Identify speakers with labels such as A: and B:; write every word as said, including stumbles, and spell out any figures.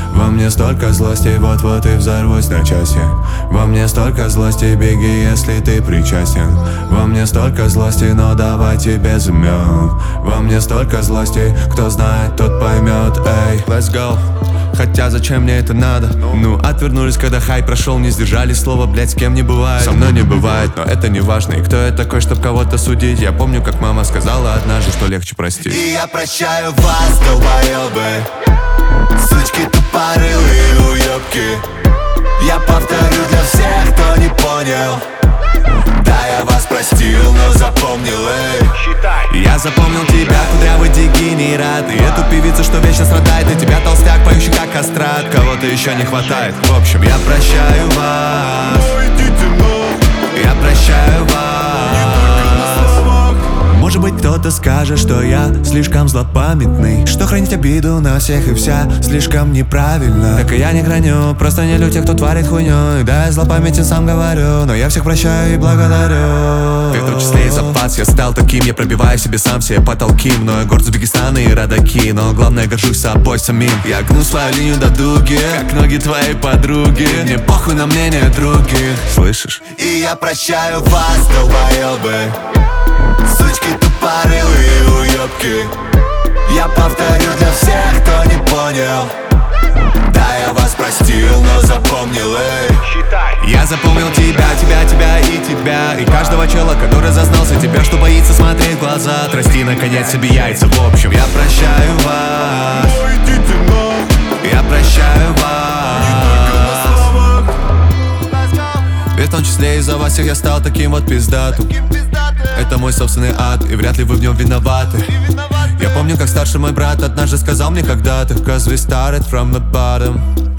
A: Во мне столько злости, вот-вот и взорвусь на части. Во мне столько злости, беги, если ты причастен. Во мне столько злости, но давайте без имен. Во мне столько злости, кто знает, тот поймет. Эй, let's go. Хотя зачем мне это надо? Ну, отвернулись, когда хай прошел, не сдержали слова, блять, с кем не бывает. Со мной не бывает, но это не важно. И кто я такой, чтоб кого-то судить? Я помню, как мама сказала однажды, что легче простить.
B: И я прощаю вас, долбоёбы, сучки тупорылые уёбки. Я повторю для всех, кто не понял. Да, я вас простил, но запомнил, эй.
A: Я запомнил тебя, кудрявый дегенерат. И эту певицу, что вечно страдает. И тебя, толстяк, поющий как кастрат. Кого-то еще не хватает. В общем, я прощаю вас. Я прощаю вас. Может быть, кто-то скажет, что я слишком злопамятный, что хранить обиду на всех и вся слишком неправильно. Так и я не храню, просто не люблю тех, кто творит хуйню. И да, я злопамятен, сам говорю, но я всех прощаю и благодарю. Ты в том числе и запас, я стал таким. Я пробиваю себе сам себе потолки. Мною горд Узбекистана и родаки, но главное, горжусь собой самим. Я гну свою линию до дуги, как ноги твоей подруги. Мне похуй на мнение других, слышишь?
B: И я прощаю вас, долбоёбы, сучки тупорылые уёбки. Я повторю для всех, кто не понял. Да, я вас простил, но запомнил, эй.
A: Я запомнил тебя, тебя, тебя и тебя. И каждого чела, который зазнался тебя, что боится смотреть в глаза. Отрасти, наконец, себе яйца. В общем, я прощаю вас. Я прощаю вас. Ведь в том числе из-за вас всех я стал таким вот пиздатым. Это мой собственный ад, и вряд ли вы в нем виноваты. Я помню, как старший мой брат однажды сказал мне когда-то: 'Cause we started from the bottom.